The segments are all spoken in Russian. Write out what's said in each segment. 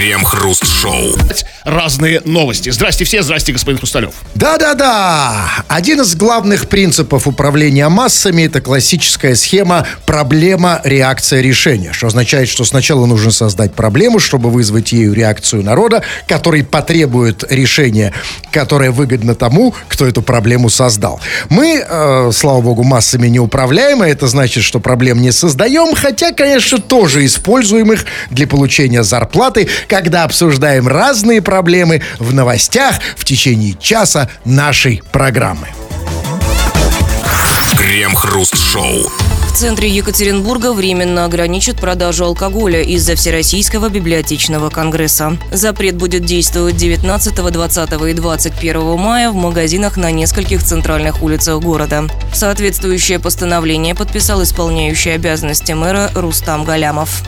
Крем-хруст-шоу. Разные новости. Здрасте все, здрасте, господин Хрусталев. Да-да-да. Один из главных принципов управления массами — это классическая схема проблема, реакция, решение. Что означает, что сначала нужно создать проблему, чтобы вызвать ею реакцию народа, который потребует решения, которое выгодно тому, кто эту проблему создал. Мы, слава богу, массами не управляем, а это значит, что проблем не создаем, хотя, конечно, тоже используем их для получения зарплаты, когда обсуждаем разные проблемы в новостях в течение часа нашей программы. Крем-хруст-шоу. В центре Екатеринбурга временно ограничат продажу алкоголя из-за Всероссийского библиотечного конгресса. Запрет будет действовать 19, 20 и 21 мая в магазинах на нескольких центральных улицах города. Соответствующее постановление подписал исполняющий обязанности мэра Рустам Галямов.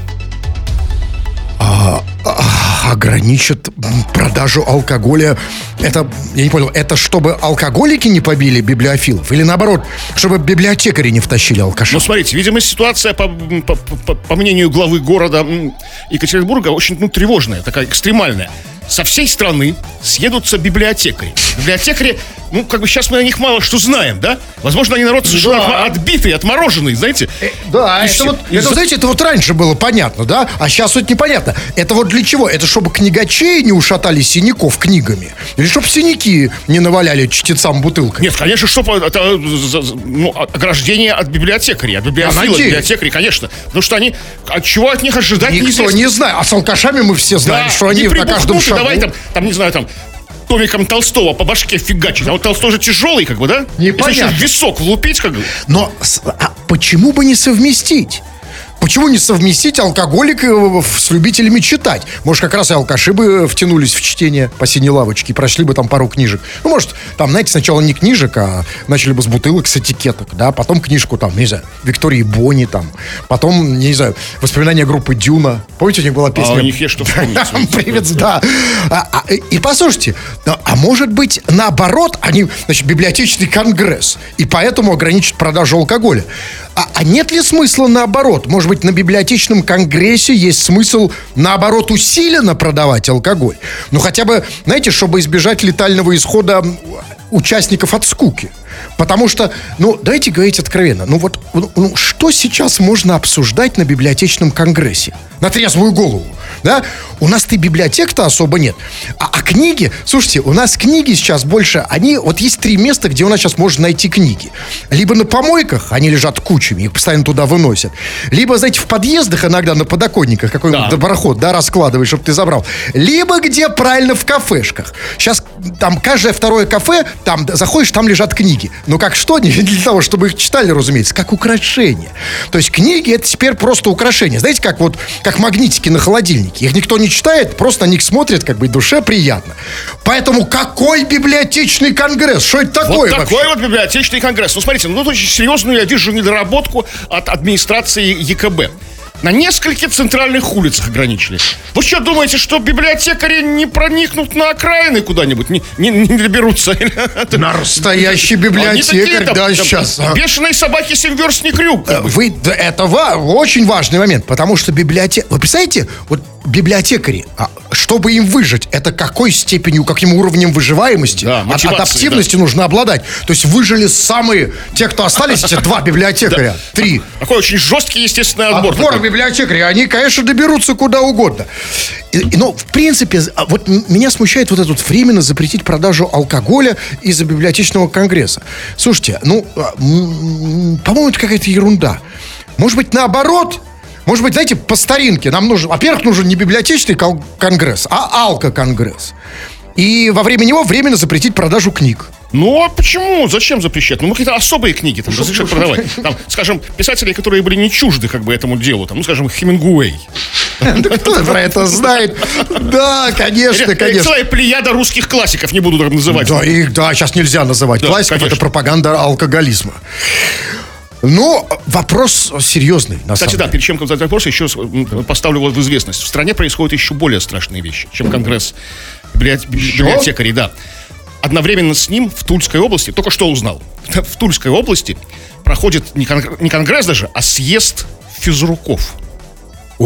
Ограничат продажу алкоголя. Это, я не понял, это чтобы алкоголики не побили библиофилов? Или наоборот, чтобы библиотекари не втащили алкашей? Ну, смотрите, видимо, ситуация, по мнению главы города Екатеринбурга, очень тревожная, такая экстремальная. Со всей страны съедутся библиотекари. Библиотекари, сейчас мы о них мало что знаем, да? Возможно, они народ совершенно отбитый, отмороженный, знаете? Да, это вот раньше было понятно, да? А сейчас вот непонятно. Это вот для чего? Это чтобы книгачей не ушатали синяков книгами? Или чтобы синяки не наваляли чтецам бутылкой? Нет, конечно, чтобы это ограждение от библиотекарей, от библиофилов, библиотекарей, конечно. Потому что они, чего от них ожидать никто не знает. А с алкашами мы все знаем, что они на каждом шагу. Давай там, не знаю, томиком Толстого по башке фигачить. А вот Толстой же тяжелый, да? Непонятно. Если в висок влупить, Но почему бы не совместить? Почему не совместить алкоголиков с любителями читать? Может, как раз и алкаши бы втянулись в чтение по синей лавочке и прошли бы там пару книжек. Может, там, знаете, сначала не книжек, а начали бы с бутылок, с этикеток, да? Потом книжку, не знаю, Виктории Бонни, потом, не знаю, воспоминания группы Дюна. Помните, у них была песня? А у них есть что вспомнить. Привет, да. И послушайте, а может быть, наоборот, библиотечный конгресс, и поэтому ограничат продажу алкоголя. А нет ли смысла наоборот? Может быть, на библиотечном конгрессе есть смысл, наоборот, усиленно продавать алкоголь? Хотя бы, знаете, чтобы избежать летального исхода участников от скуки. Потому что, давайте говорить откровенно, что сейчас можно обсуждать на библиотечном конгрессе? На трезвую голову, да? У нас-то и библиотек-то особо нет. А книги, слушайте, у нас книги сейчас больше, есть 3 места, где у нас сейчас можно найти книги. Либо на помойках, они лежат кучами, их постоянно туда выносят. Либо, знаете, в подъездах иногда на подоконниках какой-нибудь доброход, раскладываешь, чтобы ты забрал. Либо где, правильно, в кафешках. Сейчас там каждое второе кафе, там заходишь, там лежат книги. Не для того, чтобы их читали, разумеется, как украшение. То есть книги — это теперь просто украшение. Знаете, как магнитики на холодильнике. Их никто не читает, просто на них смотрят, душе приятно. Поэтому какой библиотечный конгресс? Что это такое вообще? Такой вот библиотечный конгресс. Смотрите, тут очень серьезную я вижу недоработку от администрации ЕКБ. На нескольких центральных улицах ограничили. Вы что, думаете, что библиотекари не проникнут на окраины куда-нибудь? Не доберутся? Настоящий библиотекарь, сейчас. Бешеные собаки семверстный крюк. Это очень важный момент, потому что Вы представляете, библиотекари, чтобы им выжить, это какой каким уровнем выживаемости, адаптивности нужно обладать. То есть выжили те, кто остались, эти 2 библиотекаря, 3. Такой очень жесткий, естественный отбор. Библиотекари, они, конечно, доберутся куда угодно. Но, в принципе, меня смущает этот временно запретить продажу алкоголя из-за библиотечного конгресса. Слушайте, по-моему, это какая-то ерунда. Может быть, наоборот? Может быть, знаете, по старинке нам во-первых, нужен не библиотечный конгресс, а алкоконгресс. И во время него временно запретить продажу книг. А почему? Зачем запрещать? Какие-то особые книги разрешат продавать. Скажем, писатели, которые были не чужды этому делу. Скажем, Хемингуэй. Кто про это знает? Да, конечно. Целая плеяда русских классиков, не буду называть. Да, сейчас нельзя называть классиков, это пропаганда алкоголизма. Вопрос серьезный, на самом деле. Перед чем задать вопрос, еще поставлю в известность. В стране происходят еще более страшные вещи, чем конгресс библиотекарей, да. Одновременно с ним в Тульской области, только что узнал, в Тульской области проходит не конгресс даже, а съезд физруков. Ой,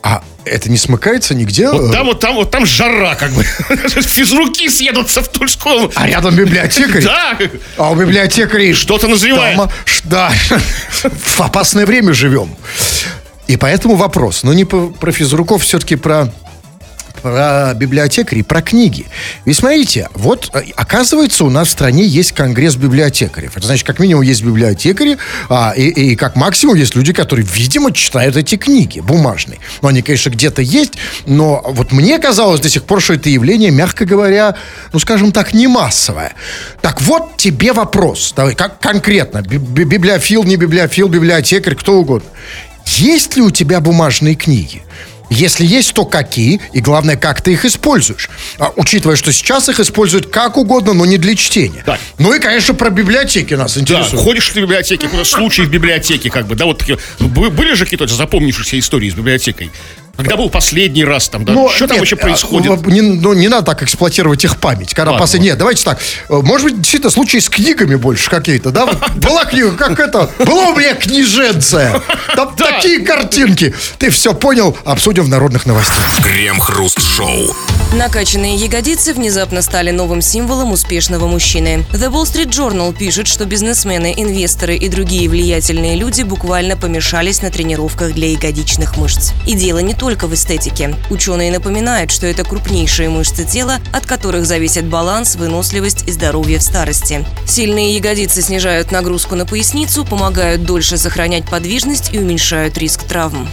А это не смыкается нигде? Вот там жара, как бы. Физруки съедутся в Тульском. А рядом библиотекарь? Да. А у библиотекарей... Что-то назревает. Да, в опасное время живем. И поэтому вопрос. Но не про физруков, все-таки про библиотекарей, про книги. Ведь смотрите, вот оказывается, у нас в стране есть конгресс библиотекарев. Это значит, как минимум есть библиотекари, и как максимум есть люди, которые, видимо, читают эти книги бумажные. Но они, конечно, где-то есть, но вот мне казалось до сих пор, что это явление, мягко говоря, ну, скажем так, не массовое. Так вот тебе вопрос. Давай, как конкретно, библиофил, не библиофил, библиотекарь, кто угодно. Есть ли у тебя бумажные книги? Если есть, то какие? И главное, как ты их используешь? Учитывая, что сейчас их используют как угодно, но не для чтения. Да. Ну и, конечно, про библиотеки нас интересует. Да, ходишь ты в библиотеке, случаи в библиотеке, как бы, да, вот такие. Были же какие-то запомнившиеся истории с библиотекой? Когда был последний раз там, да? Что там вообще происходит? Не надо так эксплуатировать их память. Когда Нет, давайте так. Может быть, действительно, случаи с книгами больше какие-то, да? Была книга, как это? Была у меня книженция. Там такие картинки. Ты все понял? Обсудим в народных новостях. Крем-хруст-шоу. Накачанные ягодицы внезапно стали новым символом успешного мужчины. The Wall Street Journal пишет, что бизнесмены, инвесторы и другие влиятельные люди буквально помешались на тренировках для ягодичных мышц. И дело не только в эстетике. Ученые напоминают, что это крупнейшие мышцы тела, от которых зависит баланс, выносливость и здоровье в старости. Сильные ягодицы снижают нагрузку на поясницу, помогают дольше сохранять подвижность и уменьшают риск травм.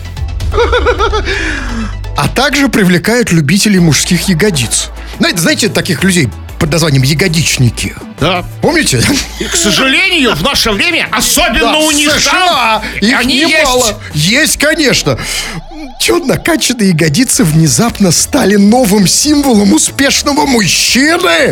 А также привлекают любителей мужских ягодиц. Знаете таких людей под названием ягодичники? Да. Помните? И, к сожалению, в наше время, особенно Да, у них США, там, их они немало. Есть, конечно. Чё, накачанные ягодицы внезапно стали новым символом успешного мужчины?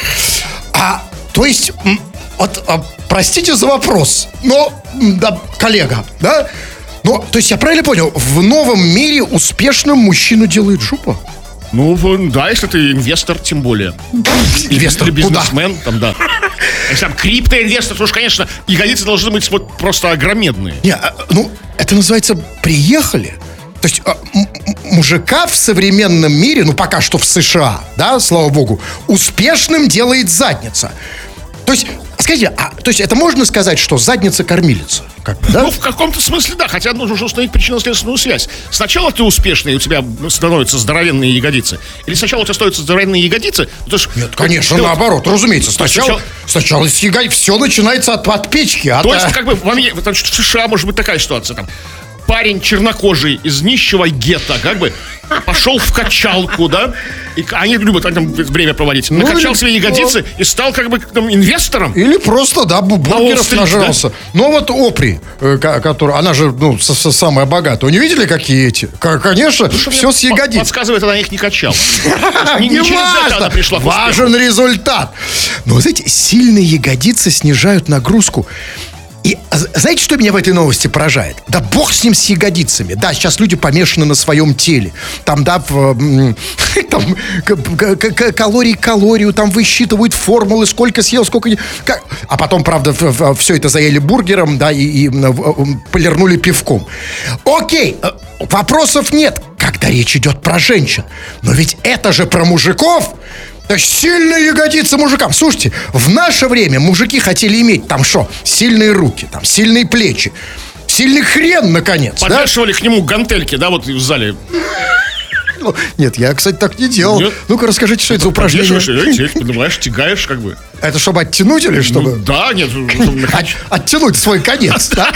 То есть, простите за вопрос, но, да, коллега, да? Ну, то есть я правильно понял, в новом мире успешным мужчину делает жопа? Ну, да, если ты инвестор, тем более. Инвестор или бизнесмен, там, да. Если там криптоинвестор, то уж, конечно, ягодицы должны быть вот просто огромедные. Не, это называется «приехали». То есть мужика в современном мире, ну, пока что в США, да, слава богу, успешным делает задница. То есть, скажите, то есть это можно сказать, что задница кормилица? Как бы, да? Ну, в каком-то смысле, да. Хотя нужно установить причинно-следственную связь. Сначала ты успешный, и у тебя становятся здоровенные ягодицы. Или сначала у тебя становятся здоровенные ягодицы. Нет, конечно, наоборот. Разумеется. Сначала с ягодиц все начинается от печки. То есть, как бы, в США может быть такая ситуация. Там, парень чернокожий из нищего гетто, как бы, пошел в качалку, да? И они любят там время проводить. Накачал себе ягодицы и стал как бы там инвестором. Или просто, да, бургеров нажрался. Да? Но вот Опри, которая, она же, ну, самая богатая. Вы не видели, какие эти? Конечно, все с ягодиц. Подсказывает, она их не качала. Не важно, важен результат. Но, знаете, сильные ягодицы снижают нагрузку. И знаете, что меня в этой новости поражает? Да бог с ним, с ягодицами. Да, сейчас люди помешаны на своем теле. Там, да, там калорию, там высчитывают формулы, сколько съел, сколько не... А потом, правда, все это заели бургером, да, и полирнули пивком. Окей, вопросов нет, когда речь идет про женщин. Но ведь это же про мужиков. То есть сильные ягодицы мужикам. Слушайте, в наше время мужики хотели иметь там что? Сильные руки, там сильные плечи, сильный хрен, наконец. Подвешивали, да? К нему гантельки, да, вот в зале. Нет, я, кстати, так не делал. Нет. Ну-ка, расскажите, что это за упражнение. Понимаешь, тягаешь, как бы. Это чтобы оттянуть или чтобы? Ну, да, нет. Оттянуть свой конец, так?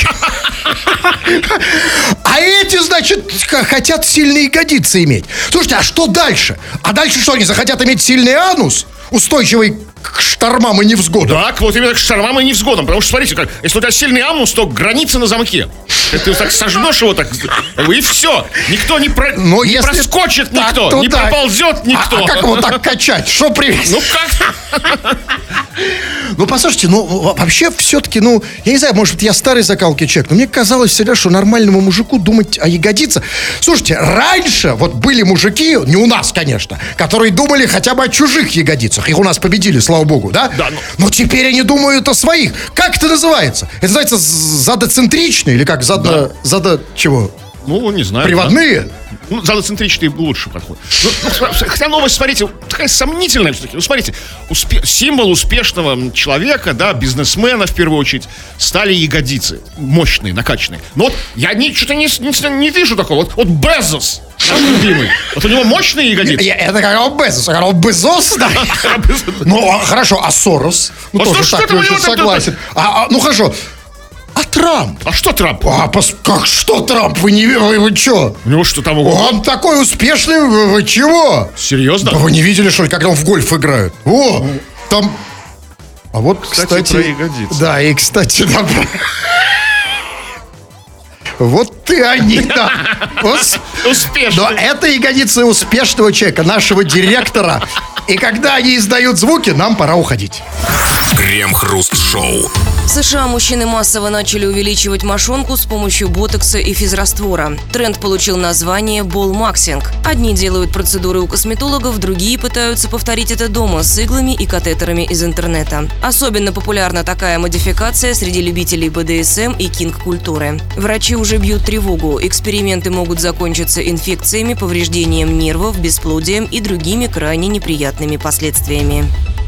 А эти, значит, хотят сильные ягодицы иметь. Слушайте, а что дальше? А дальше что, они захотят иметь сильный анус? Устойчивый к штормам и невзгодам. Так, вот именно к штормам и невзгодам. Потому что, смотрите, как, если у тебя сильный анус, то граница на замке. Ты так сожмешь его так, и все. Никто не проскочит, никто. Не проползет никто. А как его так качать? Что привезти? Ну как? Ну, послушайте, вообще все-таки, я не знаю, может быть, я старый закалки человек, но мне казалось всегда, что нормальному мужику думать о ягодицах. Слушайте, раньше вот были мужики, не у нас, конечно, которые думали хотя бы о чужих ягодицах. Их у нас победили, слава богу, да? Да. Но теперь они думают о своих. Как это называется? Это называется задоцентричный или как? Чего? Ну, не знаю. Приводные? Да. Ну, залоцентричный лучше подходит. Хотя новость, смотрите, такая сомнительная все-таки. Ну, смотрите, символ успешного человека, да, бизнесмена, в первую очередь, стали ягодицы. Мощные, накачанные. Но вот я что-то не вижу такого. Вот Безос, наш любимый. Вот у него мощные ягодицы. Это как Безос. Безос, да. Ну, хорошо, а Сорос? Ну, тоже так не очень согласен. Ну, хорошо. А Трамп? А что Трамп? Как что Трамп? Вы что? У него что там? Он такой успешный, вы чего? Серьезно? Да вы не видели, что ли, когда он в гольф играет? Там... А вот, кстати... про ягодицы. Да, и, кстати, да, вот ты они, да. Успешно. Но это ягодицы успешного человека, нашего директора. И когда они издают звуки, нам пора уходить. Крем-хруст-шоу. В США мужчины массово начали увеличивать мошонку с помощью ботокса и физраствора. Тренд получил название «болл-максинг». Одни делают процедуры у косметологов, другие пытаются повторить это дома с иглами и катетерами из интернета. Особенно популярна такая модификация среди любителей БДСМ и кинг-культуры. Врачи уже бьют тревогу. Эксперименты могут закончиться инфекциями, повреждением нервов, бесплодием и другими крайне неприятными последствиями.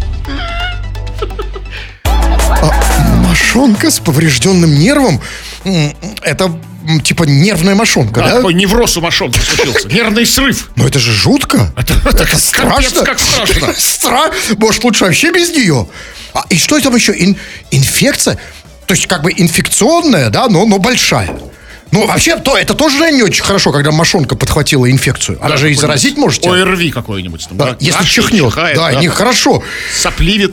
Мошонка с поврежденным нервом? Это типа нервная мошонка, да? Такой невроз у мошонки случился. Нервный срыв. Но это же жутко. Это страшно. Как страшно. Может, лучше вообще без нее? И что там еще? Инфекция? То есть как бы инфекционная, да, но большая. Ну, вообще, это тоже не очень хорошо, когда мошонка подхватила инфекцию. Она же и заразить может тебя. ОРВИ какой-нибудь. Там, да, если чихнет. Да, нехорошо. Сопливит.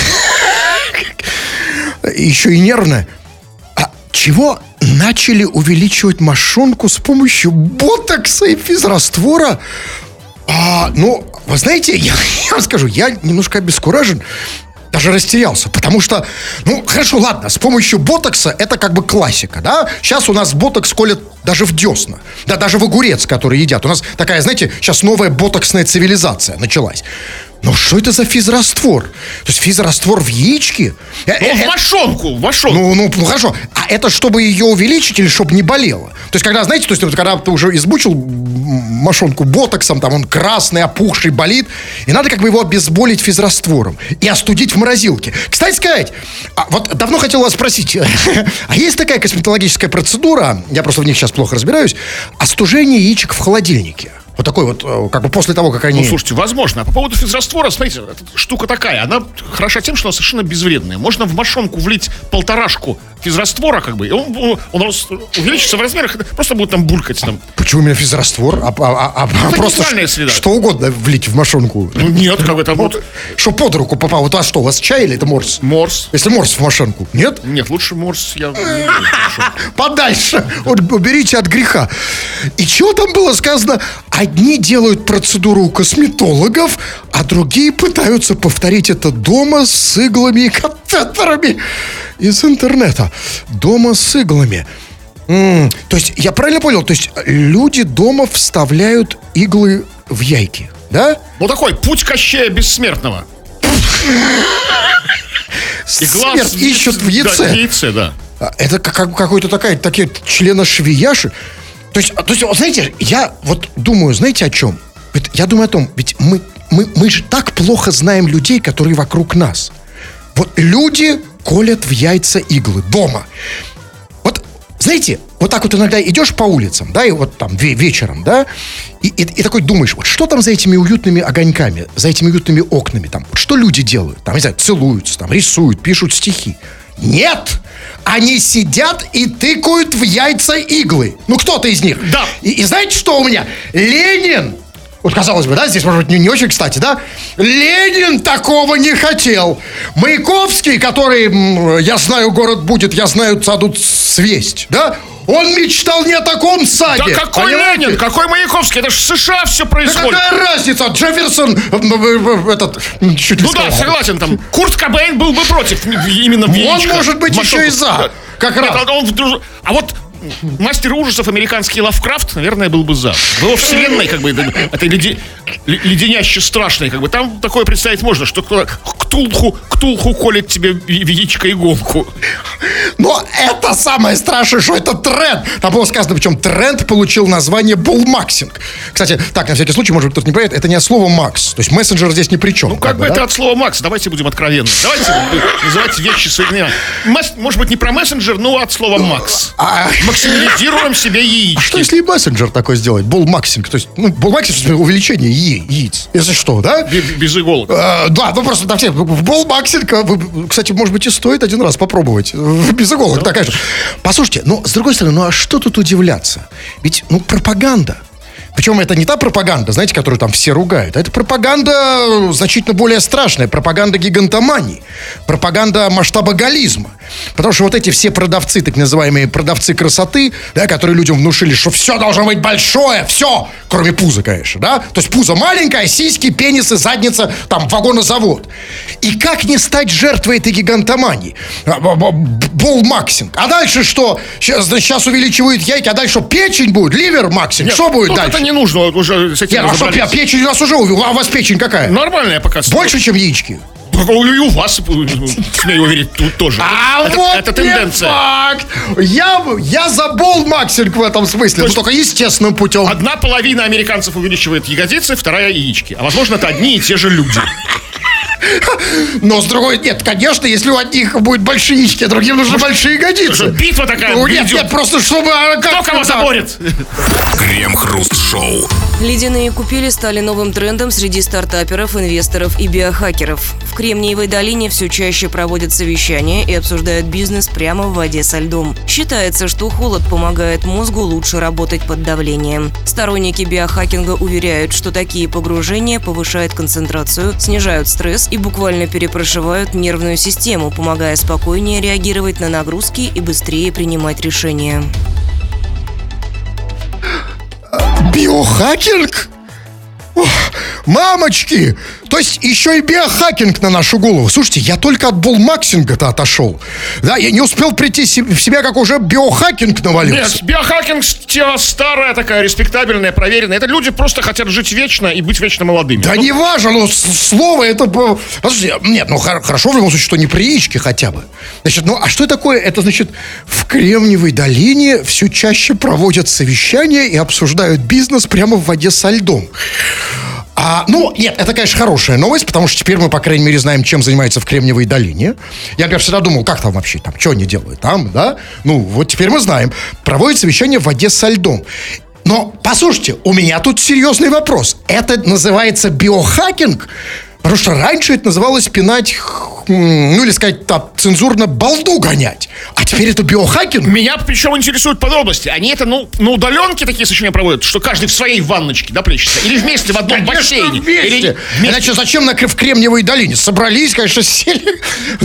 Еще и нервная. А чего начали увеличивать мошонку с помощью ботокса и физраствора? Ну, вы знаете, я вам скажу, я немножко обескуражен. Даже растерялся, потому что, ну, хорошо, ладно, с помощью ботокса это как бы классика, да? Сейчас у нас ботокс колят даже в десна, да, даже в огурец, который едят. У нас такая, знаете, сейчас новая ботоксная цивилизация началась. Но что это за физраствор? То есть физраствор в яичке? В мошонку. Ну, хорошо. А это чтобы ее увеличить или чтобы не болело? То есть, когда, знаете, когда ты уже избучил мошонку ботоксом, там он красный, опухший, болит, и надо как бы его обезболить физраствором и остудить в морозилке. Кстати сказать, вот давно хотел вас спросить, а есть такая косметологическая процедура, я просто в них сейчас плохо разбираюсь, остужение яичек в холодильнике? Вот такой вот, как бы после того, как они... Ну, слушайте, возможно. А по поводу физраствора, смотрите, эта штука такая. Она хороша тем, что она совершенно безвредная. Можно в мошонку влить 1,5 физраствора, как бы, и он увеличится в размерах, просто будет там булькать. Там. Почему именно физраствор? Просто что угодно влить в мошонку? Ну, нет, как это вот... Что под руку попало? Вот что, у вас чай или это морс? Морс. Если морс в мошонку, нет? Нет, лучше морс я... Подальше. Уберите от греха. И чего там было сказано? Одни делают процедуру у косметологов, а другие пытаются повторить это дома с иглами и катетерами из интернета. Дома с иглами. То есть, я правильно понял? То есть, люди дома вставляют иглы в яйки, да? Ну, такой путь Кощея Бессмертного. Смерть ищут в яйце. Да, в яйце, да. Это какой-то такие членошвияши. То есть, вот знаете, я вот думаю, знаете о чем? Я думаю о том, ведь мы же так плохо знаем людей, которые вокруг нас. Вот люди колят в яйца иглы дома. Вот, знаете, вот так вот иногда идешь по улицам, да, и вот там вечером, да, и такой думаешь, вот что там за этими уютными огоньками, за этими уютными окнами, там, вот что люди делают? Там, не знаю, целуются, там, рисуют, пишут стихи. Нет! Они сидят и тыкают в яйца иглы. Ну, кто-то из них. Да. И знаете, что у меня? Ленин! Вот, казалось бы, да, здесь, может быть, не очень кстати, да? Ленин такого не хотел. Маяковский, который, я знаю, город будет, я знаю, садут свесть, да? Он мечтал не о таком саде. Да какой понимаете? Ленин, какой Маяковский? Это же в США все происходит. Да какая разница? Джефферсон, чуть ли ну да, согласен, там, Курт Кобейн был бы против именно в яичко. Он может быть еще и за. Как раз. А вот мастер ужасов американский Лавкрафт, наверное, был бы за. В его вселенной, как бы, это леденяще страшный, как бы. Там такое представить можно, что кто-то ктулху колет тебе в яичко иголку. Но это самое страшное, что это тренд. Там было сказано, причем тренд получил название буллмаксинг. Кстати, так, на всякий случай, может быть, кто-то не понимает, это не от слова Макс. То есть мессенджер здесь ни при чем. Ну, как бы это от слова Макс. Давайте будем откровенны. Давайте называть вещи своими именами. Может быть, не про мессенджер, но от слова Макс. Максимализируем себе яички. А что, если и мессенджер такой сделать? Буллмаксинг. То есть, буллмаксинг — увеличение яиц. Если что, да? Без иголок. Да, ну просто там все. Буллмаксинг, кстати, может быть, и стоит один раз попробовать. Без иголок, такая же. Послушайте, ну, с другой стороны, ну, а что тут удивляться? Ведь, ну, пропаганда. Причем это не та пропаганда, знаете, которую там все ругают. А это пропаганда значительно более страшная. Пропаганда гигантомании. Пропаганда масштабоголизма. Потому что вот эти все продавцы, так называемые продавцы красоты, да, которые людям внушили, что все должно быть большое, все, кроме пуза, конечно, да. То есть пузо маленькое, сиськи, пенисы, задница, там, вагонозавод. И как не стать жертвой этой гигантомании? Буллмаксинг. А дальше что? Сейчас увеличивают яйки, а дальше что? Печень будет? Ливермаксинг? Что будет дальше? Это не нужно, уже с этим разобрались. А что, печень у нас уже, а у вас печень какая? Нормальная пока. Больше, чем яички? И у вас, смею уверить, тут тоже. Это тенденция. Факт. Я за буллмаксинг в этом смысле, но только естественным путем. Одна половина американцев увеличивает ягодицы, вторая яички. А возможно, это одни и те же люди. Но с другой, нет, конечно, если у одних будет большие яички, а другим нужны большие ягодицы. Битва такая. Ну, нет, просто чтобы... Кто кого заборет? Крем-хруст-шоу. Ледяные купели стали новым трендом среди стартаперов, инвесторов и биохакеров. В Кремниевой долине все чаще проводят совещания и обсуждают бизнес прямо в воде со льдом. Считается, что холод помогает мозгу лучше работать под давлением. Сторонники биохакинга уверяют, что такие погружения повышают концентрацию, снижают стресс и буквально перепрошивают нервную систему, помогая спокойнее реагировать на нагрузки и быстрее принимать решения. Биохакинг? Ох, мамочки! То есть еще и биохакинг на нашу голову. Слушайте, я только от буллмаксинга-то отошел. Да, я не успел прийти в себя, как уже биохакинг навалился. Нет, биохакинг тема старая такая, респектабельная, проверенная. Это люди просто хотят жить вечно и быть вечно молодыми. Да не важно, но слово это... Подожди, нет, ну хорошо в любом случае, что не при яичке хотя бы. Значит, ну а что такое? Это значит, в Кремниевой долине все чаще проводят совещания и обсуждают бизнес прямо в воде со льдом. Ну, нет, это, конечно, хорошая новость, потому что теперь мы, по крайней мере, знаем, чем занимается в Кремниевой долине. Я, например, всегда думал, как там вообще, там, что они делают там, да? Ну, вот теперь мы знаем. Проводят совещание в воде со льдом. Но, послушайте, у меня тут серьезный вопрос. Это называется биохакинг? Потому что раньше это называлось пинать, ну или сказать так, цензурно, балду гонять. А теперь это биохакинг. Меня причем интересуют подробности. Они это, на удаленке такие совещания проводят, что каждый в своей ванночке, да, плещется? Или вместе в одном бассейне? Вместе. Или иначе зачем в Кремниевой долине? Собрались, конечно, сели.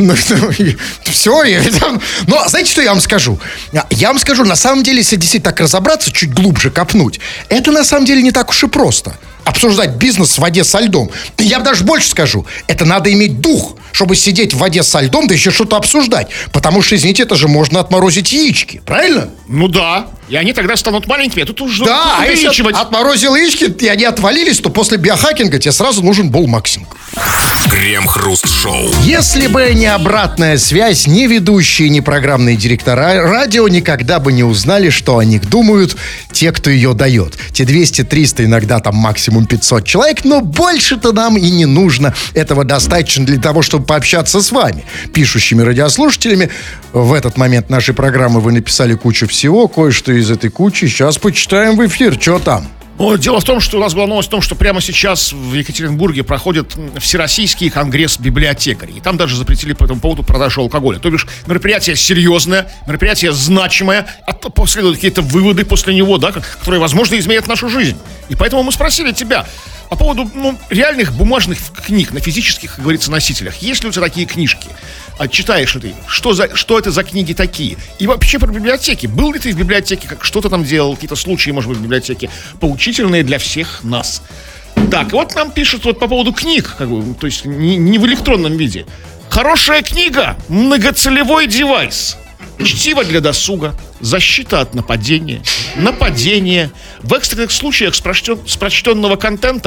Все. Но знаете, что я вам скажу? Я вам скажу, на самом деле, если действительно так разобраться, чуть глубже копнуть, это на самом деле не так уж и просто. Обсуждать бизнес в воде со льдом. Я даже больше скажу. Это надо иметь дух, чтобы сидеть в воде со льдом, да еще что-то обсуждать. Потому что, извините, это же можно отморозить яички. Правильно? Ну да. И они тогда станут маленькими, а тут уже да, увеличивать. А если отморозил яички, и они отвалились, то после биохакинга тебе сразу нужен буллмаксинг. Крем-хруст-шоу. Если бы не обратная связь, ни ведущие, ни программные директора радио никогда бы не узнали, что о них думают те, кто ее дает. Те 200-300, иногда там максимум 500 человек, но больше-то нам и не нужно. Этого достаточно для того, чтобы пообщаться с вами, пишущими радиослушателями. В этот момент нашей программы вы написали кучу всего, кое-что из этой кучи сейчас почитаем в эфир. Что там? Дело в том, что у нас была новость о том, что прямо сейчас в Екатеринбурге проходит Всероссийский конгресс библиотекарей. И там даже запретили по этому поводу продажу алкоголя. То бишь мероприятие серьезное, мероприятие значимое, а последуют какие-то выводы после него, да, которые, возможно, изменят нашу жизнь. И поэтому мы спросили тебя по поводу реальных бумажных книг на физических, как говорится, носителях. Есть ли у тебя такие книжки? Читаешь ли ты? Что это за книги такие? И вообще про библиотеки. Был ли ты в библиотеке? Что ты там делал? Какие-то случаи, может быть, в библиотеке поучительные для всех нас. Так, вот нам пишут вот по поводу книг, как бы, то есть не в электронном виде. Хорошая книга, многоцелевой девайс. Чтиво для досуга, защита от нападения, в экстренных случаях с прочтенного контента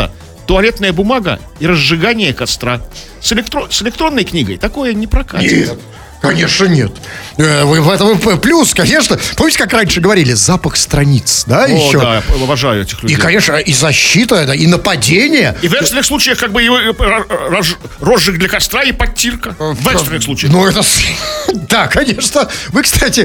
туалетная бумага и разжигание костра. С электронной книгой такое не прокатит. Нет, конечно, нет. В этом плюс, конечно. Помните, как раньше говорили, запах страниц, да, еще? Да, я обожаю этих людей. И, конечно, и защита, да, и нападение. И в экстренных случаях как бы его розжиг для костра и подтирка. В экстренных случаях. Ну, это... Да, конечно. Вы, кстати...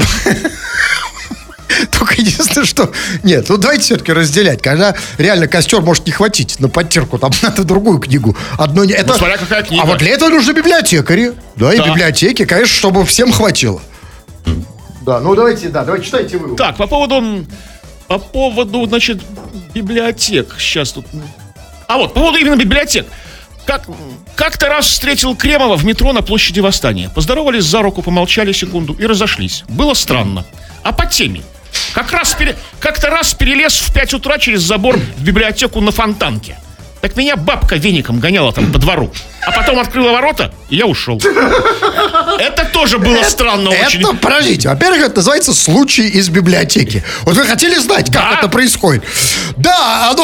Только единственное, что... Нет, ну давайте все-таки разделять. Когда реально костер может не хватить на подтирку, там надо другую книгу. Одно не... Это... смотря какая книга. А вот для этого нужны библиотекари. Да, и библиотеки, конечно, чтобы всем хватило. Да, ну давайте читайте вы. Так, по поводу, значит, библиотек. Сейчас тут... А вот, по поводу именно библиотек. Как-то раз встретил Кремова в метро на площади Восстания. Поздоровались за руку, помолчали секунду и разошлись. Было странно. А по теме. Как-то раз перелез в 5 утра через забор в библиотеку на Фонтанке. Так меня бабка веником гоняла там по двору. А потом открыла ворота, и я ушел. Это тоже было странно очень. Это, подождите, во-первых, это называется случай из библиотеки. Вот вы хотели знать, как это происходит? Да,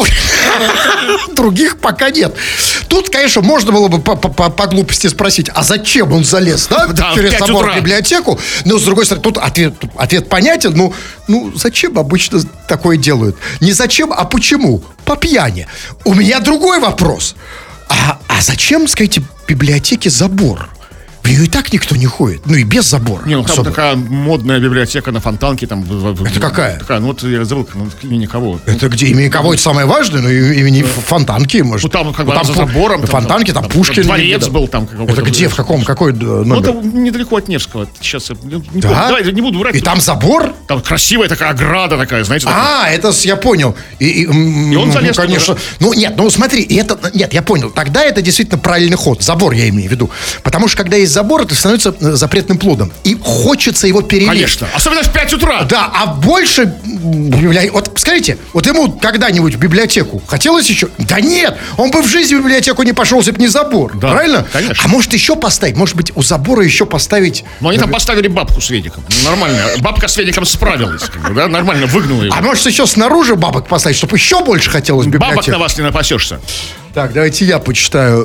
других пока нет. Тут, конечно, можно было бы по глупости спросить, а зачем он залез, да, через забор в библиотеку? Но, с другой стороны, тут ответ понятен. Ну, зачем обычно такое делают? Не зачем, а почему? По пьяни. У меня другой вопрос. А зачем, скажите, библиотеке забор? В нее и так никто не ходит. Ну и без забора. Не, ну там такая модная библиотека на Фонтанке. Там, это какая? Такая, ну вот я забыл, имени кого. Это где? Имени кого это самое важное? Ну имени Фонтанки, может. Ну там как бы за забором. Фонтанки, там Пушкин. Дворец был там. Это где, в каком, какой номер? Ну это недалеко от Невского. Сейчас давай, не буду врать. И там забор? Там красивая такая ограда такая, знаете. Это я понял. И он залез. Ну, конечно. Ну нет, ну смотри, нет, я понял. Тогда это действительно правильный ход. Забор я имею в виду. Потому что когда есть забор, это становится запретным плодом. И хочется его перелезть. Конечно. Особенно в 5 утра. Да, а больше... Вот скажите, вот ему когда-нибудь в библиотеку хотелось еще? Да нет, он бы в жизни в библиотеку не пошел, если бы не забор. Да, правильно? Конечно. А может еще поставить? Может быть, у забора еще поставить... Но они там поставили бабку с веником. Нормально. Бабка с веником справилась. Да? Нормально выгнула его. А может еще снаружи бабок поставить, чтобы еще больше хотелось в библиотеку? Бабок на вас не напасешься. Так, давайте я почитаю.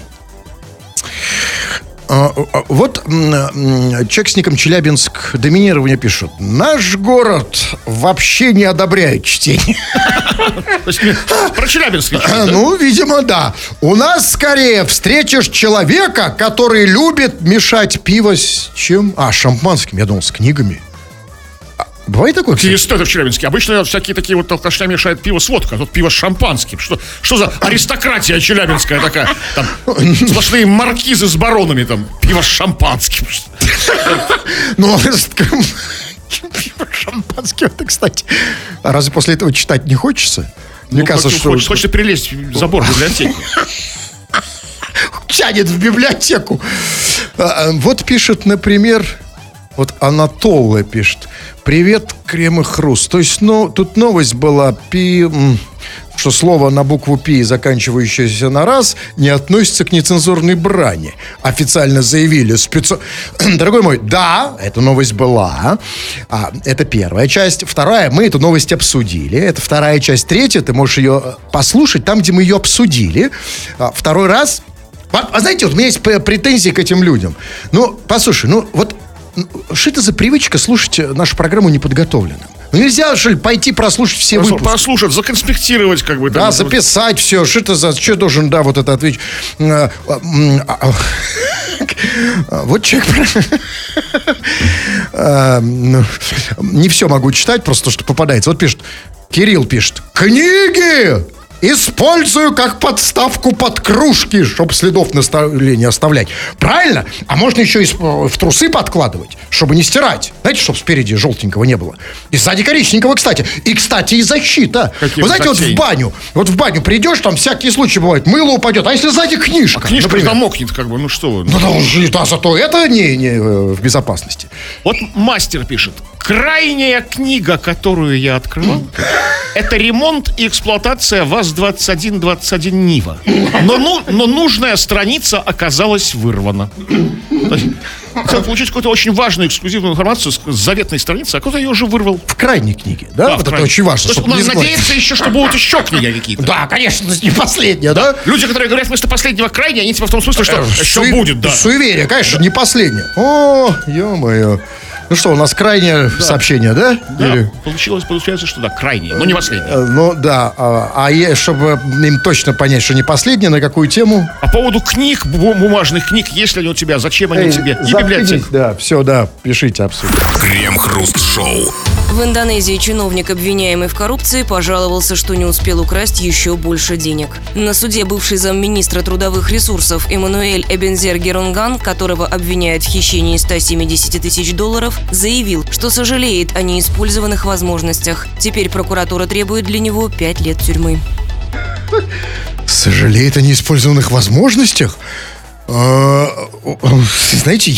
Вот человек с ником Челябинск доминирование пишет. Наш город вообще не одобряет чтение. Про Челябинск. Ну, видимо, да. У нас скорее встретишь человека, который любит мешать пиво с чем? Шампанским, я думал, с книгами. Бывает такое? Есть это в Челябинске. Обычно всякие такие вот алкашня мешают пиво с водкой, а тут пиво с шампанским. Что за аристократия челябинская такая? Там сплошные маркизы с баронами, там, пиво с шампанским. Ну, пиво с шампанским, это, кстати. А разве после этого читать не хочется? Мне кажется, что... Хочется перелезть в забор библиотеки. Тянет в библиотеку. Вот пишет, например... Вот Анатолия пишет. Привет, Крем и Хруст. То есть, тут новость была, что слово на букву «пи», заканчивающееся на «раз», не относится к нецензурной брани. Официально заявили Дорогой мой, да, эта новость была. Это первая часть. Вторая, мы эту новость обсудили. Это вторая часть. Третья, ты можешь ее послушать там, где мы ее обсудили. Второй раз. А знаете, вот у меня есть претензии к этим людям. Ну, послушай, вот что это за привычка слушать нашу программу неподготовленным? Ну нельзя, что ли, пойти прослушать все выпуски? Прослушать, законспектировать, как бы. Да, записать все. Что должен, да, вот это ответить. Вот человек... Не все могу читать, просто что попадается. Вот пишет, Кирилл пишет. Книги! Использую как подставку под кружки, чтобы следов не оставлять. Правильно? А можно еще и в трусы подкладывать, чтобы не стирать. Знаете, чтобы спереди желтенького не было. И сзади коричневого, кстати. И, кстати, и защита. Вы знаете, вот в баню придешь, там всякие случаи бывают. Мыло упадет. А если сзади книжка? Книжка намокнет, как бы, ну что вы. Да, зато это не в безопасности. Вот мастер пишет. Крайняя книга, которую я открывал, это ремонт и эксплуатация ВАЗ-2121 Нива. Но нужная страница оказалась вырвана. То есть, хотел получить какую-то очень важную эксклюзивную информацию с заветной страницы, а кто-то ее уже вырвал. В крайней книге, да? Вот это очень важно. То есть, у нас надеется еще, что будут еще книги какие-то. Да, конечно, это не последняя, да? Люди, которые говорят вместо последнего крайне, они типа в том смысле, что еще будет, да. Суеверие, конечно, не последняя. О, ё-моё. Ну что, у нас крайнее сообщение, да? Да, получается, что да, крайнее, но не последнее. Ну да, чтобы им точно понять, что не последнее, на какую тему? По поводу книг, бумажных книг, есть ли они у тебя, зачем они тебе? И библиотек. Да, все, да, пишите абсолютно. Крем-хруст-шоу. В Индонезии чиновник, обвиняемый в коррупции, пожаловался, что не успел украсть еще больше денег. На суде бывший замминистра трудовых ресурсов Эммануэль Эбензер Герунган, которого обвиняют в хищении $170 тысяч, заявил, что сожалеет о неиспользованных возможностях. Теперь прокуратура требует для него 5 лет тюрьмы. Сожалеет о неиспользованных возможностях? Знаете,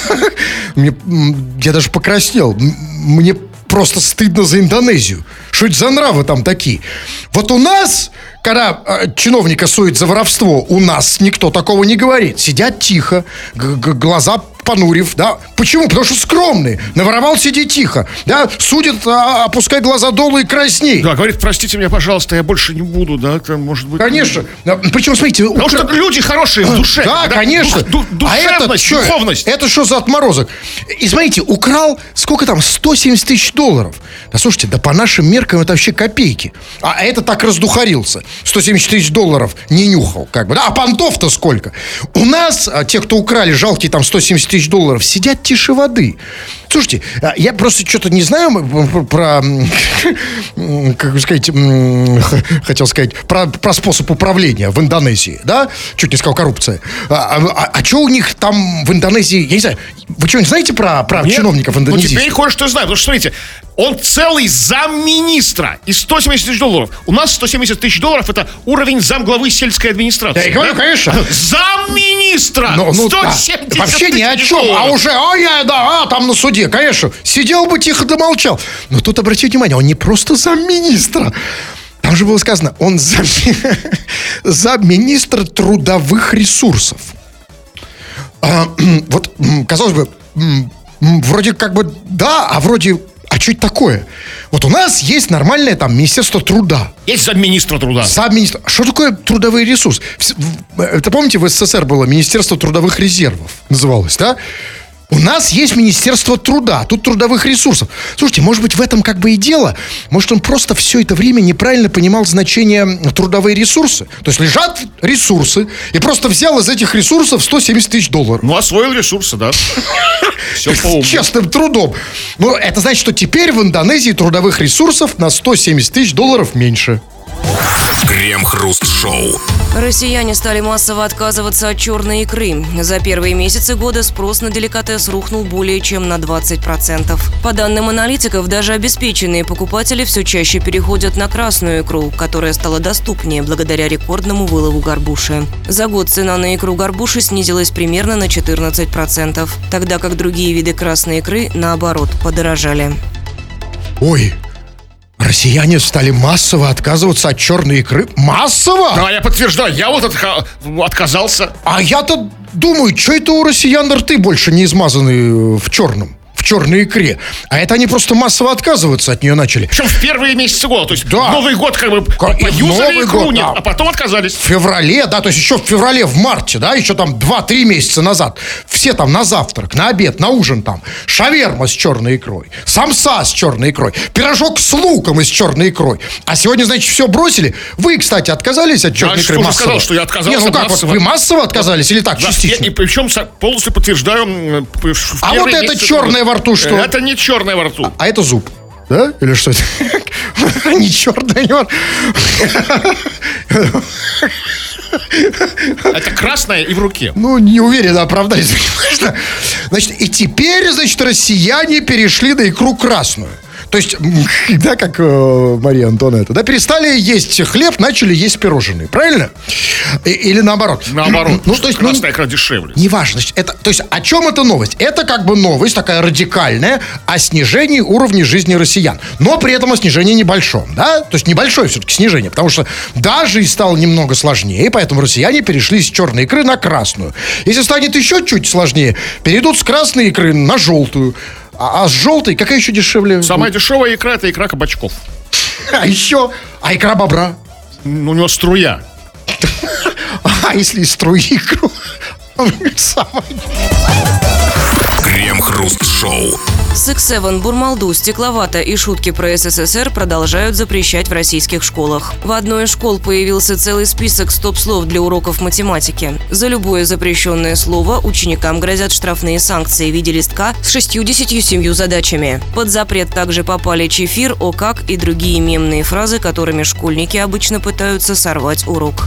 я даже покраснел. Мне просто стыдно за Индонезию. Что это за нравы там такие? Вот у нас, когда чиновника сует за воровство, у нас никто такого не говорит. Сидят тихо, глаза понурив, да. Почему? Потому что скромные. Наворовал, сиди тихо. Да, судят, опускай глаза долу и красней. Да, говорит, простите меня, пожалуйста, я больше не буду, да, это может быть... Конечно. Причем, смотрите... Потому что люди хорошие в душе. Да, конечно. Душевность, духовность. Это что за отморозок? И смотрите, украл, сколько там, $170 тысяч. Да слушайте, да по нашим меркам это вообще копейки. А это так раздухарился. $170 тысяч не нюхал, как бы. Да, а понтов-то сколько? У нас, те, кто украли жалкие там $170 тысяч, сидят тише воды. Слушайте, я просто что-то не знаю про, как сказать, хотел сказать, про способ управления в Индонезии, да? Чуть не сказал коррупция. Что у них там в Индонезии, я не знаю, вы что-нибудь знаете про чиновников Индонезии? Ну, теперь кое-что знаю, потому что, смотрите, он целый замминистра и $170 тысяч. У нас $170 тысяч это уровень замглавы сельской администрации. Да, я говорю, конечно. Замминистра! 170 да. Вообще ни о чем. А уже, там на суде, конечно. Сидел бы тихо да молчал. Но тут обратите внимание, он не просто замминистра. Там же было сказано, он замминистра трудовых ресурсов. Вот, казалось бы, вроде как бы да, а вроде... А что это такое? Вот у нас есть нормальное там Министерство труда. Есть замминистра труда. Замминистра. Что такое трудовой ресурс? Это, помните, в СССР было Министерство трудовых резервов, называлось, да? У нас есть Министерство труда, тут трудовых ресурсов. Слушайте, может быть, в этом как бы и дело. Может, он просто все это время неправильно понимал значение трудовые ресурсы. То есть лежат ресурсы, и просто взял из этих ресурсов $170 тысяч. Ну, освоил ресурсы, да. Все по уму. Честным трудом. Но это значит, что теперь в Индонезии трудовых ресурсов на $170 тысяч меньше. Крем-хруст-шоу. Россияне стали массово отказываться от черной икры. За первые месяцы года спрос на деликатес рухнул более чем на 20%. По данным аналитиков, даже обеспеченные покупатели все чаще переходят на красную икру, которая стала доступнее благодаря рекордному вылову горбуши. За год цена на икру горбуши снизилась примерно на 14%, тогда как другие виды красной икры, наоборот, подорожали. Ой, россияне стали массово отказываться от черной икры. Массово? Да, я подтверждаю, я вот отказался. А я-то думаю, что это у россиян рты больше не измазаны в черном? В черной икре. А это они просто массово отказываться от нее начали. Причем в первые месяцы года. То есть да. Новый год как бы поюзали икру, да. А потом отказались. В феврале, да, то есть еще в феврале, в марте, да, еще там 2-3 месяца назад. Все там на завтрак, на обед, на ужин там. Шаверма с черной икрой. Самса с черной икрой. Пирожок с луком и с черной икрой. А сегодня, значит, все бросили. Вы, кстати, отказались от черной икры массово? Я сказал, что я отказался. Не, ну как, массово. Вот вы массово отказались или так, да, частично? И причем полностью подтверждаю. А вот это черное во рту что? Это не черное во рту. А это зуб. Да? Или что это? Не черное, не черное. Это красное и в руке. Ну, не уверен, оправдались. Значит, и теперь, значит, россияне перешли на икру красную. То есть, да, как Мария Антонетта, да, перестали есть хлеб, начали есть пирожные, правильно? Или наоборот. Наоборот, Ну, то есть, красная икра дешевле. неважно. То есть, о чем эта новость? Это как бы новость такая радикальная о снижении уровня жизни россиян. Но при этом о снижении небольшом, да? То есть, небольшое все-таки снижение. Потому что, да, жизнь стала немного сложнее, поэтому россияне перешли с черной икры на красную. Если станет еще чуть сложнее, перейдут с красной икры на желтую. А с желтой какая еще дешевле? Самая дешевая икра — это икра кабачков. А еще? А икра бобра? Ну, у него струя. А если из струи икру? Самое... Крем-хруст-шоу. Сикс-7, Бурмалду, Стекловата и шутки про СССР продолжают запрещать в российских школах. В одной из школ появился целый список стоп-слов для уроков математики. За любое запрещенное слово ученикам грозят штрафные санкции в виде листка с 67 задачами. Под запрет также попали чефир, о как и другие мемные фразы, которыми школьники обычно пытаются сорвать урок.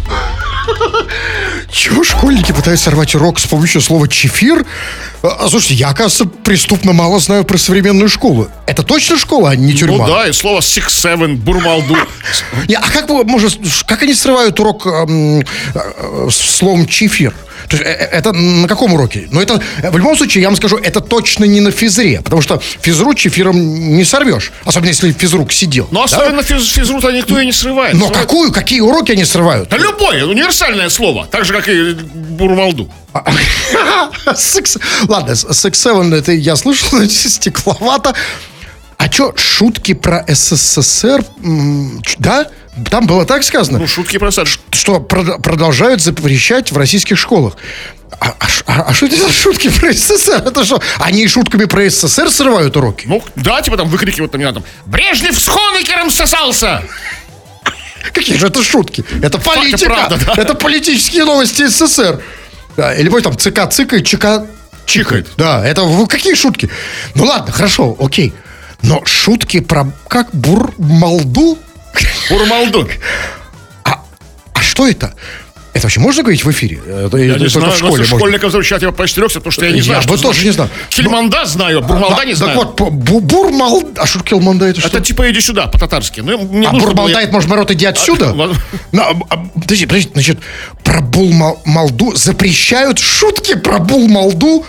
Чего школьники пытаются сорвать урок с помощью слова «чефир»? Слушайте, я, оказывается, преступно мало знаю про современную школу. Это точно школа, а не тюрьма? Ну да, и слово Six-7, Бурмалду. Не, а как они срывают урок словом «чефир»? То есть это на каком уроке? Ну, это, в любом случае, я вам скажу, это точно не на физре. Потому что физру чефиром не сорвешь. Особенно, если физрук сидел. Но особенно физру-то никто и не срывает. Но какие уроки они срывают? Да любое, универсальное слово. Так же, как и Бурмалду. Ладно, Six-7, это я слышал, Стекловато. А что, шутки про СССР? Да? Там было так сказано? Ну, шутки про СССР. Что продолжают запрещать в российских школах. А что это за шутки про СССР? Это что, они шутками про СССР срывают уроки? Ну, да, типа там выкрикивают, там, не надо, там, Брежнев с Хонекером сосался! Какие же это шутки? Это политика. Правда, да. Это политические новости СССР. Да, или там ЦК цыкает, ЧК чикает. Да, это какие шутки? Ну ладно, хорошо, окей. Но шутки про как Бурмалду? Бурмалду. А что это? Это вообще можно говорить в эфире? Это Я не знаю, в школе можно. школьников звучат, я поостерегся, потому что я не знаю, Я бы тоже не знаю. Кельманда знаю, Бурмалда не знаю. Так вот, Бурмалда... А что Кельманда это что? Это типа иди сюда, по-татарски. Бурмалда это, может, народ, иди отсюда? Подожди, значит, про Бурмалду запрещают шутки про Бурмалду?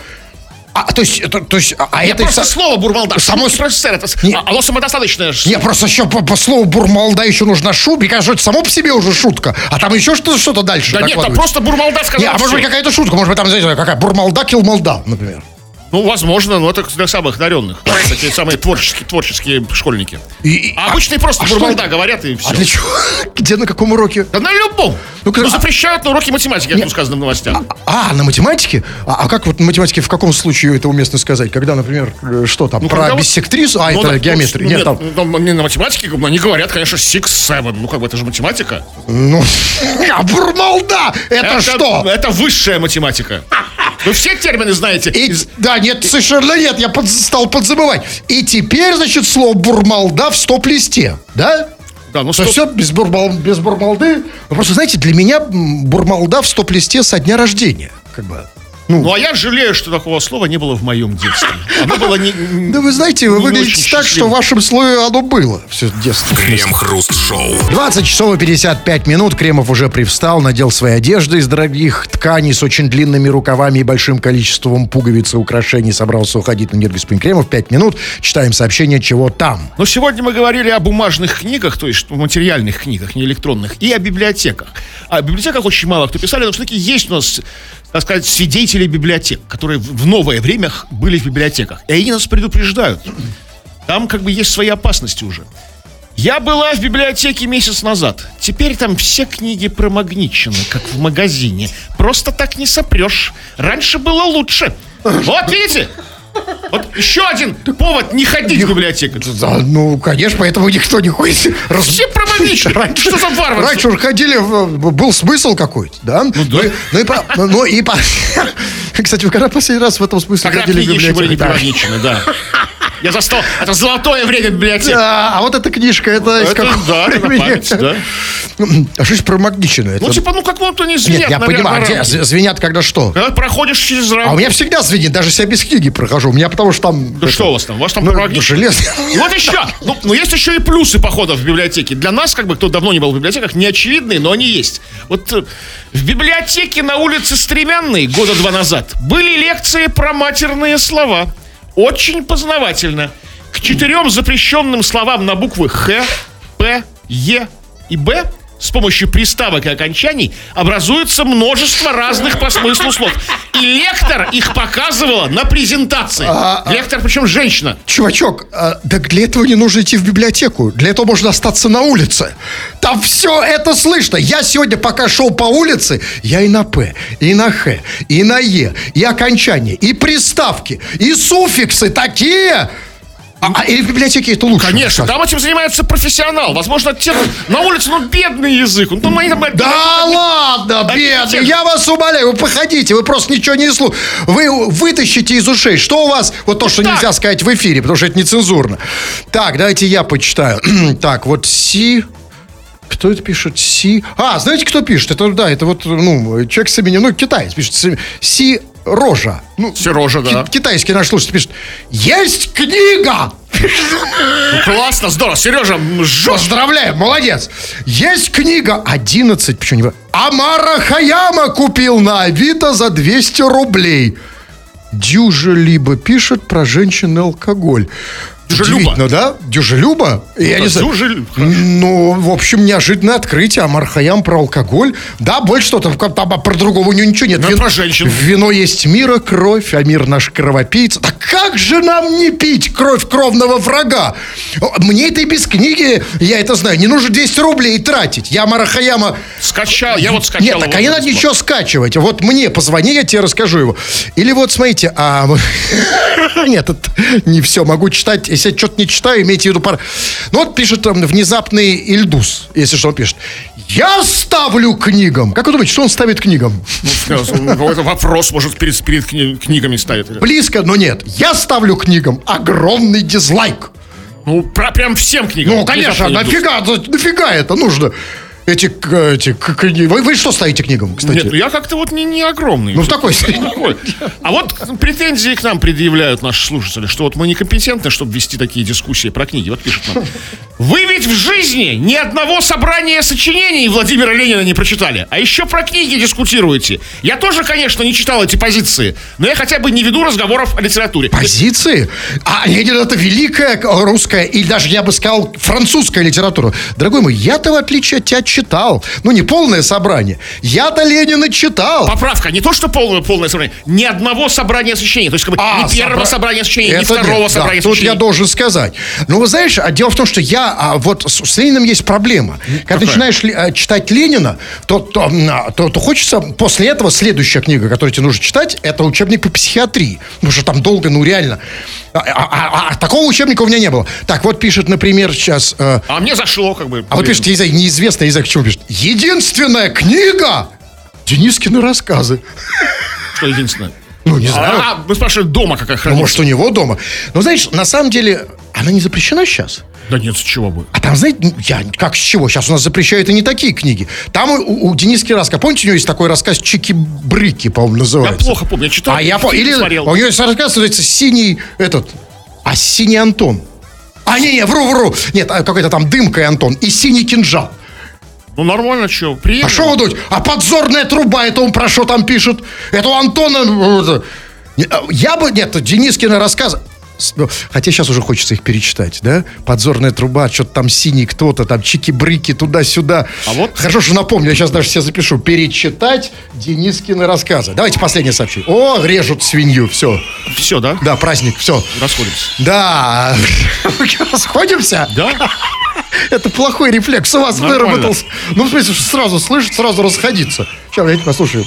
То есть, это... Просто слово Бурмалда. Само СССР, оно самодостаточное. Не, просто еще по слову Бурмалда еще нужна шутка. Мне кажется, это само по себе уже шутка. А там еще что-то дальше. Да нет, там просто Бурмалда сказал. Не, а может быть какая-то шутка. Может быть там, знаете, какая Бурмалда, Килмалда, например. Ну, возможно, но это для самых одаренных. Такие самые творческие школьники. А обычные просто Бурмалда говорят и все. А для чего? Где, на каком уроке? Да на любом. Ну, запрещают на уроки математики, как сказано в новостях. На математике? А как вот на математике в каком случае это уместно сказать? Когда, например, что там, про биссектрису? Это геометрия. Нет, там... Не на математике, они говорят, конечно, 6-7. Ну, как бы это же математика. Ну, а Бурмалда, это что? Это высшая математика. Вы все термины знаете? Да, нет, совершенно нет, я стал подзабывать. И теперь, значит, слово Бурмалда в стоп-листе, да? Да, ну что все без Бурмалды. Ну, просто, знаете, для меня Бурмалда в стоп-листе со дня рождения, как бы. Ну, а я жалею, что такого слова не было в моем детстве. Оно было не... Да вы знаете, вы выглядите так, что в вашем слое оно было все детство. Крем-хруст-шоу. 20 часов и 55 минут. Кремов уже привстал, надел свои одежды из дорогих тканей с очень длинными рукавами и большим количеством пуговиц и украшений. Собрался уходить на Энергоспин Кремов. 5 минут. Читаем сообщение, чего там. Ну, сегодня мы говорили о бумажных книгах, то есть материальных книгах, не электронных, и о библиотеках. О библиотеках очень мало кто писали, но все-таки есть у нас, так сказать, свидетели библиотек, которые в новое время были в библиотеках. И они нас предупреждают. Там как бы есть свои опасности уже. Я была в библиотеке месяц назад. Теперь там все книги промагничены, как в магазине. Просто так не сопрешь. Раньше было лучше. Вот видите? Вот еще один повод не ходить в библиотеку. Да, ну, конечно, поэтому никто не ходит. Все промагничены. Что за варварство? Раньше уже ходили, был смысл какой-то, да? Ну да. Кстати, вы когда последний раз в этом смысле ходили в библиотеку? Когда книги еще были не промагничены, да. Я застал. Это золотое время библиотеки. Да, а вот эта книжка, это из какого Да, это на времени? память, да. А что ж про Магничину? Ну, типа, как будто не звенят. Нет, я наверное, понимаю, рамки. звенят когда что? Когда проходишь через А у рамку. меня всегда звенит, даже если я без книги прохожу. У меня потому что там... Да что у вас там? У вас там Ну, про Магничину. железо. И вот еще. Ну, есть еще и плюсы походов в библиотеке. Для нас, как бы, кто давно не был в библиотеках, не очевидные, но они есть. Вот в библиотеке на улице Стремянной года 2 назад были лекции про матерные слова. Очень познавательно. К 4 запрещенным словам на буквы Х, П, Е и Б с помощью приставок и окончаний образуется множество разных по смыслу слов. И лектор их показывала на презентации. Лектор, причем женщина. Чувачок, так для этого не нужно идти в библиотеку. Для этого можно остаться на улице. Там все это слышно. Я сегодня, пока шел по улице, я и на П, и на Х, и на Е, и окончания, и приставки, и суффиксы такие... и в библиотеке это лучше. Конечно, там этим занимается профессионал. Возможно, те на улице, бедный язык. Ну, Да ладно, бедный, я вас умоляю, вы походите, вы просто ничего не слушаете. Вы вытащите из ушей, что у вас, вот то, что так. нельзя сказать в эфире, потому что это нецензурно. Так, давайте я почитаю. Так, вот Кто это пишет? Знаете, кто пишет? Это, да, это вот, человек с именем, китаец пишет. Рожа. Сережа, да. Китайский наш слушатель пишет. Есть книга! Классно, здорово. Сережа, Поздравляем, молодец. Есть книга 11, почему не... Амара Хаяма купил на Авито за 200 рублей. Дюжелиба пишет про женщин и алкоголь. Дюжелюба. Удивительно, да? Дюжелюба? Я не знаю. В общем, неожиданное открытие. Амар Хаям про алкоголь. Да, больше что-то. Там про другого у него ничего нет. Про женщин. Вино есть мира кровь, а мир наш кровопийца. Да как же нам не пить кровь кровного врага? Мне это и без книги, я это знаю. Не нужно 200 рублей тратить. Я Амара Хаяма... Скачал, я вот скачал. Нет, так не надо ничего скачивать. Вот мне позвони, я тебе расскажу его. Или вот, смотрите, нет, это не все могу читать. Если я что-то не читаю, имейте в виду Ну вот пишет там внезапный Ильдус, если что он пишет. Я ставлю книгам. Как вы думаете, что он ставит книгам? Какой-то вопрос, может, перед книгами ставит. Близко, но нет. Я ставлю книгам огромный дизлайк. Ну, прям всем книгам. Ну, конечно, нафига это нужно? Эти книги. Вы что ставите книгам, кстати? Нет, я как-то вот не огромный. Ну, такой. А вот претензии к нам предъявляют наши слушатели, что вот мы некомпетентны, чтобы вести такие дискуссии про книги. Вот пишут нам. Вы ведь в жизни ни одного собрания сочинений Владимира Ленина не прочитали, а еще про книги дискутируете. Я тоже, конечно, не читал эти позиции, но я хотя бы не веду разговоров о литературе. Позиции? А Ленин — это великая русская, или даже, я бы сказал, французская литература. Дорогой мой, я-то, в отличие от тебя, читал. Ну, не полное собрание. Я-то Ленина читал. Поправка. Не то, что полное собрание. Ни одного собрания сочинений. То есть, как бы, ни первого собрания сочинений, ни второго собрания тут сочинений. я должен сказать. Ну, вы знаешь, дело в том, что вот с Лениным есть проблема. Когда ты начинаешь читать Ленина, то хочется после этого следующая книга, которую тебе нужно читать, это учебник по психиатрии. Потому что там долго, реально. Такого учебника у меня не было. Так, вот пишет, например, сейчас... А мне зашло, как бы. вот пишет, я не знаю, неизвестно, к чему пишет. Единственная книга Денискины рассказы. Что единственное? Ну, не знаю. Мы спрашиваем, дома какая Ну, хранится. может, у него дома. Но, знаешь, на самом деле, она не запрещена сейчас. Да нет, с чего бы. А там, знаете, как с чего? Сейчас у нас запрещают и не такие книги. Там у Дениски рассказ. Помните, у него есть такой рассказ «Чики-брыки», по-моему, называется? Я плохо помню, я читал. Или смотрел. у него есть рассказ, называется «Синий Синий Антон». Вру. Нет, какой-то там «Дымка и Антон». И «Синий кинжал». Ну, нормально, что, приятно. А что вы думаете? А подзорная труба, это он про что там пишет? Это у Антона... Нет, Денискины рассказы... Хотя сейчас уже хочется их перечитать, да? Подзорная труба, что-то там синий кто-то, там чики-брыки, туда-сюда. А вот... Хорошо, что напомню, я сейчас даже все запишу. Перечитать Денискины рассказы. Давайте последнее сообщение. Режут свинью, все. Все, да? Да, праздник, все. Расходимся. Да. Расходимся? Да. Это плохой рефлекс у вас Нормально. выработался. Ну, в смысле, сразу слышать, сразу расходиться. Сейчас, я послушаю.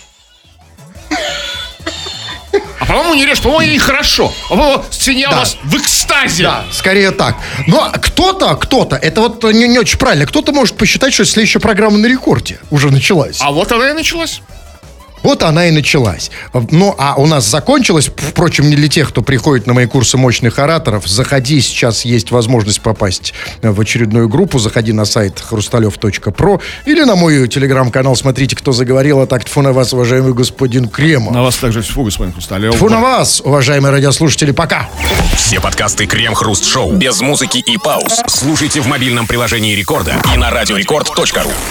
А по-моему, не режь, по-моему, и хорошо. По-моему, свинья у нас в экстазе. Да, скорее так. Но кто-то, это вот не очень правильно, кто-то может посчитать, что следующая программа на рекорде уже началась. А вот она и началась. Вот она и началась. Ну, а у нас закончилась, впрочем, не для тех, кто приходит на мои курсы мощных ораторов. Заходи, сейчас есть возможность попасть в очередную группу. Заходи на сайт хрусталев.про или на мой телеграм-канал. Смотрите, кто заговорил. А так, тьфу на вас, уважаемый господин Кремов. На вас также тьфу, господин Хрусталев. Тьфу на вас, уважаемые радиослушатели. Пока. Все подкасты Крем-Хруст Шоу без музыки и пауз слушайте в мобильном приложении Рекорда и на радиорекорд.ру.